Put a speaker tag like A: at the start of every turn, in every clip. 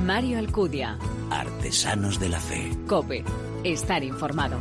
A: Mario Alcudia.
B: Artesanos de la Fe.
A: COPE. Estar informado.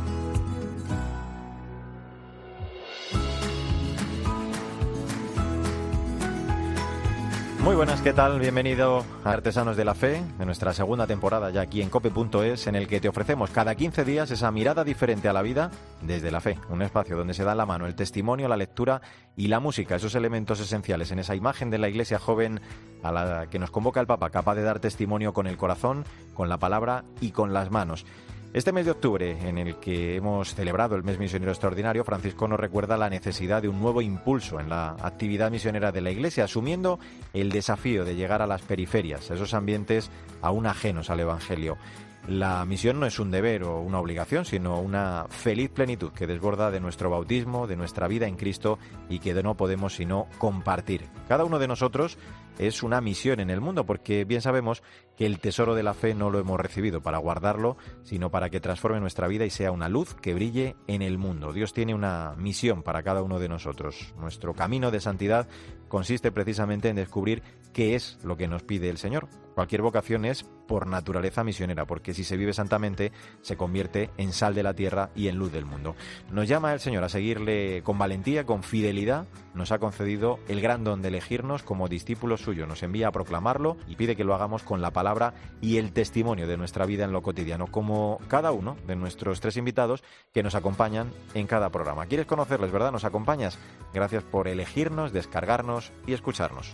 C: Muy buenas, ¿qué tal? Bienvenido a Artesanos de la Fe, de nuestra segunda temporada ya aquí en cope.es, en el que te ofrecemos cada 15 días esa mirada diferente a la vida desde la fe. Un espacio donde se da en la mano el testimonio, la lectura y la música, esos elementos esenciales en esa imagen de la iglesia joven a la que nos convoca el Papa, capaz de dar testimonio con el corazón, con la palabra y con las manos. Este mes de octubre, en el que hemos celebrado el mes misionero extraordinario, Francisco nos recuerda la necesidad de un nuevo impulso en la actividad misionera de la Iglesia, asumiendo el desafío de llegar a las periferias, a esos ambientes aún ajenos al Evangelio. La misión no es un deber o una obligación, sino una feliz plenitud que desborda de nuestro bautismo, de nuestra vida en Cristo y que no podemos sino compartir. Cada uno de nosotros es una misión en el mundo, porque bien sabemos que el tesoro de la fe no lo hemos recibido para guardarlo, sino para que transforme nuestra vida y sea una luz que brille en el mundo. Dios tiene una misión para cada uno de nosotros. Nuestro camino de santidad consiste precisamente en descubrir qué es lo que nos pide el Señor. Cualquier vocación es por naturaleza misionera, porque si se vive santamente se convierte en sal de la tierra y en luz del mundo. Nos llama el Señor a seguirle con valentía, con fidelidad. Nos ha concedido el gran don de elegirnos como discípulos suyos. Nos envía a proclamarlo y pide que lo hagamos con la palabra y el testimonio de nuestra vida en lo cotidiano, como cada uno de nuestros 3 invitados que nos acompañan en cada programa. ¿Quieres conocerles, verdad? ¿Nos acompañas? Gracias por elegirnos, descargarnos y escucharnos.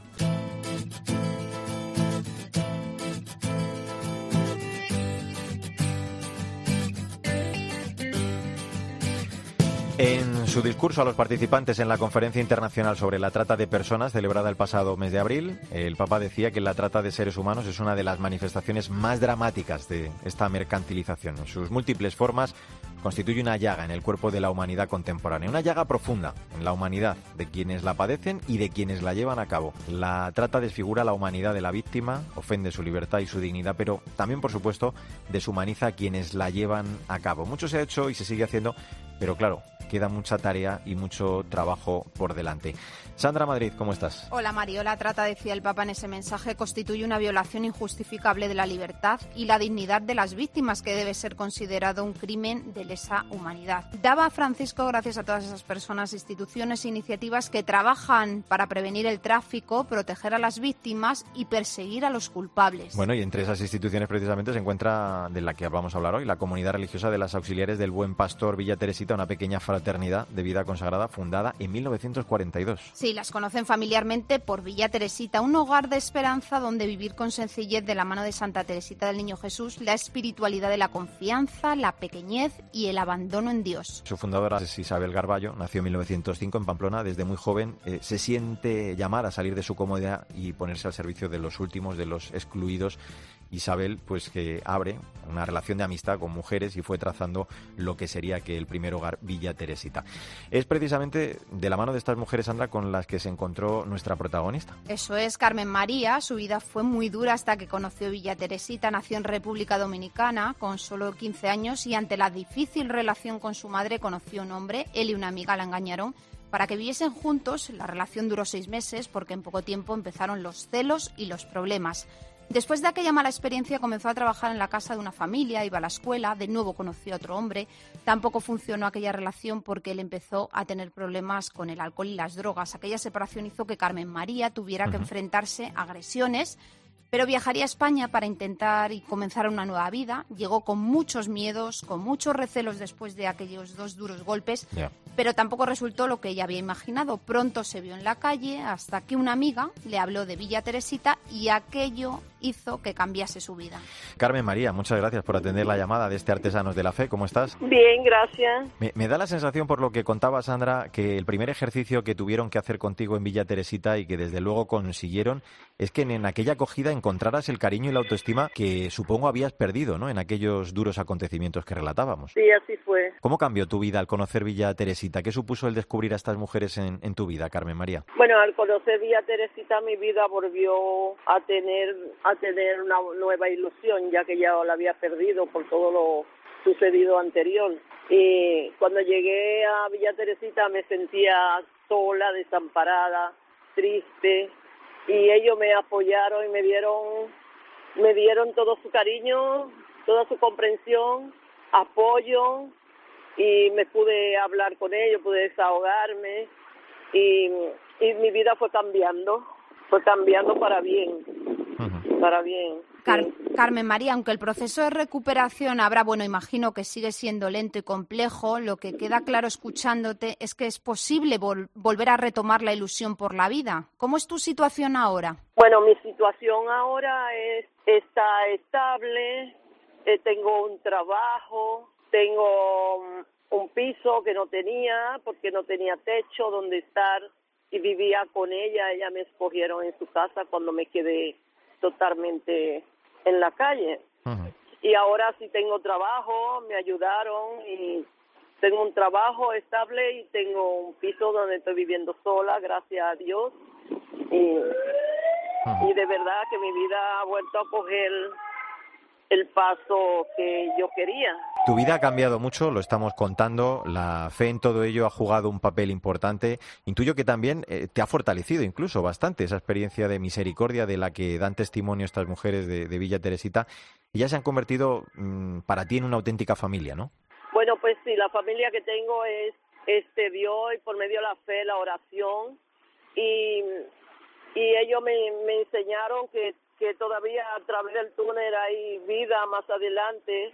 C: En su discurso a los participantes en la Conferencia Internacional sobre la Trata de Personas, celebrada el pasado mes de abril, el Papa decía que la trata de seres humanos es una de las manifestaciones más dramáticas de esta mercantilización. En sus múltiples formas, constituye una llaga en el cuerpo de la humanidad contemporánea, una llaga profunda en la humanidad de quienes la padecen y de quienes la llevan a cabo. La trata desfigura la humanidad de la víctima, ofende su libertad y su dignidad, pero también, por supuesto, deshumaniza a quienes la llevan a cabo. Mucho se ha hecho y se sigue haciendo, pero claro, queda mucha tarea y mucho trabajo por delante. Sandra Madrid, ¿cómo estás?
D: Hola Mario, la trata, decía el Papa en ese mensaje, constituye una violación injustificable de la libertad y la dignidad de las víctimas, que debe ser considerado un crimen de lesa humanidad. Daba Francisco gracias a todas esas personas, instituciones e iniciativas que trabajan para prevenir el tráfico, proteger a las víctimas y perseguir a los culpables.
C: Bueno, y entre esas instituciones precisamente se encuentra, de la que vamos a hablar hoy, la Comunidad Religiosa de las Auxiliares del Buen Pastor Villa Teresita, una pequeña fraternidad de vida consagrada fundada en 1942.
D: Sí, las conocen familiarmente por Villa Teresita, un hogar de esperanza donde vivir con sencillez de la mano de Santa Teresita del Niño Jesús, la espiritualidad de la confianza, la pequeñez y el abandono en Dios.
C: Su fundadora es Isabel Garballo, nació en 1905 en Pamplona. Desde muy joven se siente llamar a salir de su comodidad y ponerse al servicio de los últimos, de los excluidos. Isabel, pues que abre una relación de amistad con mujeres y fue trazando lo que sería que el primer hogar Villa Teresita. Es precisamente de la mano de estas mujeres, Sandra, con las que se encontró nuestra protagonista.
D: Eso es, Carmen María. Su vida fue muy dura hasta que conoció Villa Teresita. Nació en República Dominicana con solo 15 años y ante la difícil relación con su madre conoció un hombre. Él y una amiga la engañaron para que viviesen juntos. La relación duró 6 meses porque en poco tiempo empezaron los celos y los problemas. Después de aquella mala experiencia comenzó a trabajar en la casa de una familia, iba a la escuela, de nuevo conoció a otro hombre. Tampoco funcionó aquella relación porque él empezó a tener problemas con el alcohol y las drogas. Aquella separación hizo que Carmen María tuviera que enfrentarse a agresiones, pero viajaría a España para intentar y comenzar una nueva vida. Llegó con muchos miedos, con muchos recelos después de aquellos 2 duros golpes, pero tampoco resultó lo que ella había imaginado. Pronto se vio en la calle hasta que una amiga le habló de Villa Teresita y aquello hizo que cambiase su vida.
C: Carmen María, muchas gracias por atender la llamada de este Artesanos de la Fe. ¿Cómo estás?
E: Bien, gracias.
C: Me da la sensación, por lo que contaba Sandra, que el primer ejercicio que tuvieron que hacer contigo en Villa Teresita y que desde luego consiguieron es que en aquella acogida encontraras el cariño y la autoestima que supongo habías perdido, ¿no?, en aquellos duros acontecimientos que relatábamos.
E: Sí, así fue.
C: ¿Cómo cambió tu vida al conocer Villa Teresita? ¿Qué supuso el descubrir a estas mujeres en tu vida, Carmen María?
E: Bueno, al conocer Villa Teresita mi vida volvió a tener una nueva ilusión, ya que ya la había perdido por todo lo sucedido anterior. Y cuando llegué a Villa Teresita me sentía sola, desamparada, triste, y ellos me apoyaron y me dieron me dieron todo su cariño, toda su comprensión, apoyo, y me pude hablar con ellos, pude desahogarme, y mi vida fue cambiando para bien, para bien.
D: Carmen María, aunque el proceso de recuperación imagino que sigue siendo lento y complejo, lo que queda claro escuchándote es que es posible volver a retomar la ilusión por la vida. ¿Cómo es tu situación ahora?
E: Bueno, mi situación ahora está estable, tengo un trabajo, tengo un piso que no tenía porque no tenía techo donde estar y vivía con ella. Ella me escogieron en su casa cuando me quedé totalmente en la calle. Y ahora sí tengo trabajo, me ayudaron y tengo un trabajo estable y tengo un piso donde estoy viviendo sola, gracias a Dios. Y de verdad que mi vida ha vuelto a coger el paso que yo quería.
C: Tu vida ha cambiado mucho, lo estamos contando, la fe en todo ello ha jugado un papel importante. Intuyo que también te ha fortalecido incluso bastante esa experiencia de misericordia de la que dan testimonio estas mujeres de Villa Teresita. Y ya se han convertido para ti en una auténtica familia, ¿no?
E: Bueno, pues sí, la familia que tengo es Dios, y por medio de la fe, la oración. Y ellos me enseñaron que todavía a través del túnel hay vida más adelante,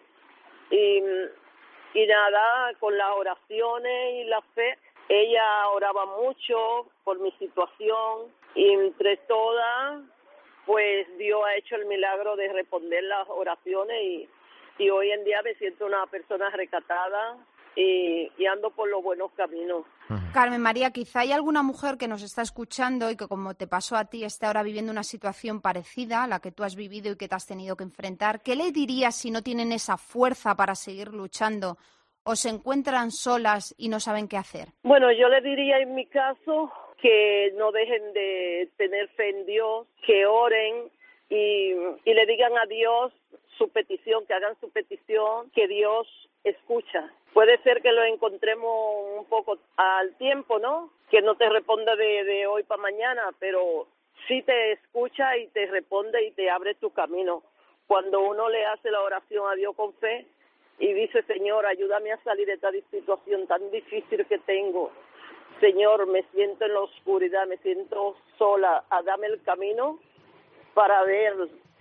E: y nada, con las oraciones y la fe. Ella oraba mucho por mi situación, y entre todas, pues Dios ha hecho el milagro de responder las oraciones, y hoy en día me siento una persona recatada y ando por los buenos caminos.
D: Carmen María, quizá hay alguna mujer que nos está escuchando y que, como te pasó a ti, está ahora viviendo una situación parecida a la que tú has vivido y que te has tenido que enfrentar. ¿Qué le dirías si no tienen esa fuerza para seguir luchando o se encuentran solas y no saben qué hacer?
E: Bueno, yo le diría en mi caso que no dejen de tener fe en Dios, que oren y le digan a Dios su petición, que hagan su petición, que Dios escucha. Puede ser que lo encontremos un poco al tiempo, ¿no? Que no te responda de hoy para mañana, pero sí te escucha y te responde y te abre tu camino. Cuando uno le hace la oración a Dios con fe y dice, Señor, ayúdame a salir de esta situación tan difícil que tengo. Señor, me siento en la oscuridad, me siento sola, dame el camino para ver.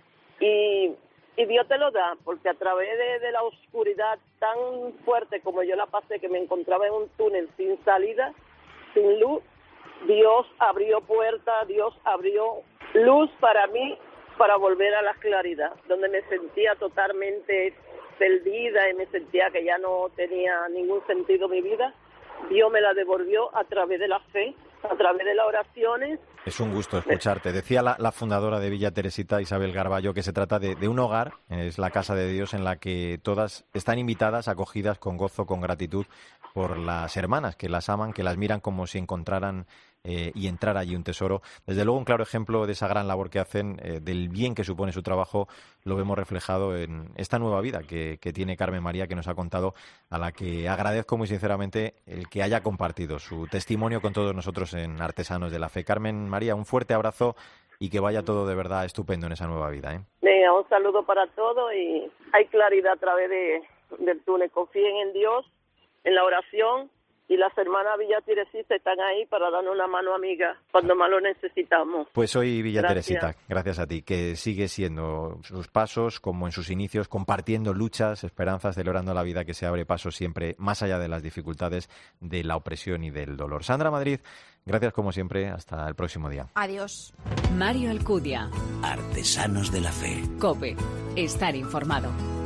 E: Y Dios te lo da, porque a través de la oscuridad tan fuerte como yo la pasé, que me encontraba en un túnel sin salida, sin luz, Dios abrió puertas, Dios abrió luz para mí, para volver a la claridad, donde me sentía totalmente perdida y me sentía que ya no tenía ningún sentido mi vida. Dios me la devolvió a través de la fe, a través de las oraciones.
C: Es un gusto escucharte. Decía la fundadora de Villa Teresita, Isabel Garballo, que se trata de un hogar, es la casa de Dios en la que todas están invitadas, acogidas con gozo, con gratitud por las hermanas que las aman, que las miran como si encontraran y entrara allí un tesoro. Desde luego un claro ejemplo de esa gran labor que hacen, del bien que supone su trabajo, lo vemos reflejado en esta nueva vida que tiene Carmen María, que nos ha contado, a la que agradezco muy sinceramente el que haya compartido su testimonio con todos nosotros en Artesanos de la Fe. Carmen María, un fuerte abrazo y que vaya todo de verdad estupendo en esa nueva vida, ¿eh?
E: Venga, un saludo para todos y hay claridad a través del túnel. Confíen en Dios, en la oración, y las hermanas Villa Teresita están ahí para darnos una mano amiga cuando más lo necesitamos.
C: Pues hoy Villa
E: Gracias.
C: Teresita, gracias a ti, que sigue siendo sus pasos como en sus inicios, compartiendo luchas, esperanzas, celebrando la vida que se abre paso siempre más allá de las dificultades, de la opresión y del dolor. Sandra Madrid, gracias como siempre, hasta el próximo día.
D: Adiós.
A: Mario Alcudia.
B: Artesanos de la Fe.
A: COPE. Estar informado.